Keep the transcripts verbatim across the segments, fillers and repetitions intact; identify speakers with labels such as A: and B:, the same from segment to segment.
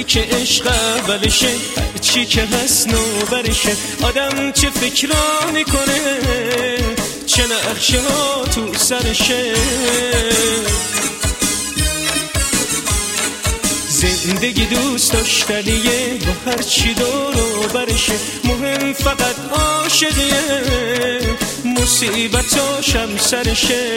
A: وقتی که عشق اولشه چی که هست نوبرشه آدم چه فکرا میکنه چه نقشه ها تو سرشه زندگی دوست داشتنیه با هر چی دور و برشه مهم فقط عاشقیه مصیبتاشم سرشه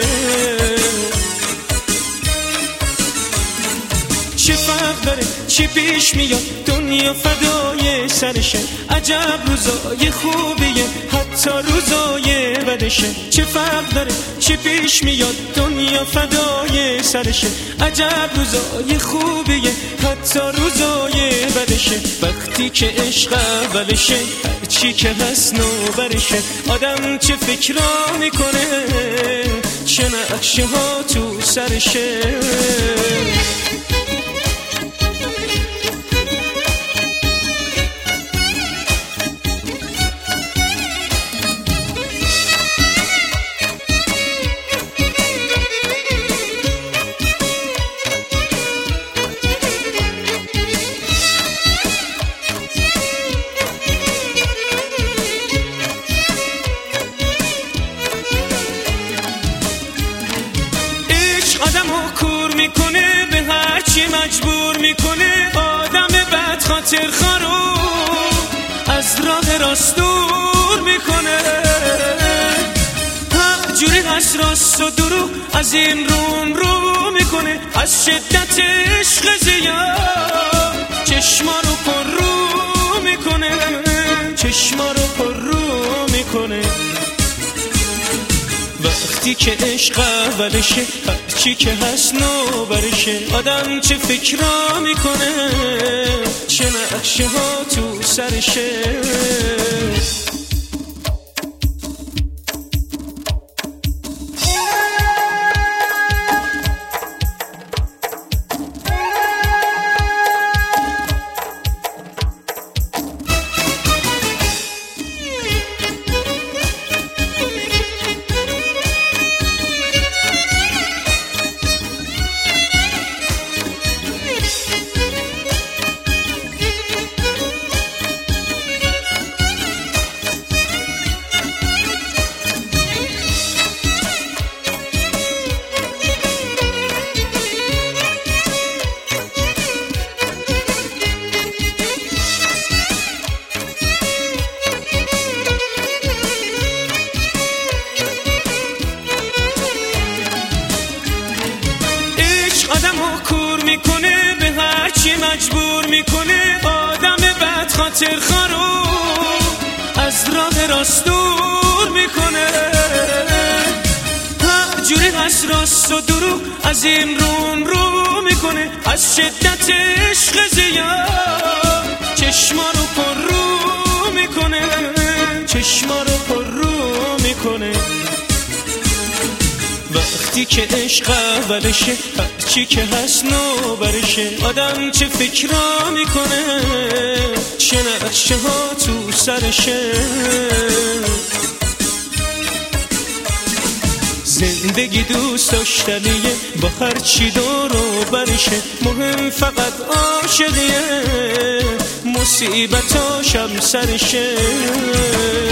A: چه فرق داره چی پیش میاد دنیا فدای سرشه عجب روزای خوبیه حتی روزای بدشه چه فرق داره چی پیش میاد دنیا فدای سرشه عجب روزای خوبیه حتی روزای بدشه وقتی که عشق اولشه چی که هست نوبرشه آدم چه فکرا میکنه چه نقشه ها تو سرشه آدمو کور میکنه به هر چی مجبور میکنه آدم بد خاطر خارو از راه راست دور میکنه هر جوری از راست و درو از این رون رو میکنه از شدت عشق زیاد چشما رو پر رو میکنه چشما رو پر رو میکنه وقتی که عشق اولشه چی که هست نوبرشه آدم چه فکرا میکنه چه نقشه ها تو سرشه آدمو کور میکنه به هر چی مجبور میکنه آدم بد خاطر خارو از راه راست دور میکنه هر جوری از راست و درو از این رون رو میکنه از شدت عشق زیاد چشما رو پر رو میکنه چشما رو پر رو میکنه وقتی که عشق اولشه چی که هست نوبرشه آدم چه فکرا میکنه چه نقشه ها تو سرشه زندگی دوست داشتنیه با هر چی دور و برشه مهم فقط عاشقیه مصیبتاشم سرشه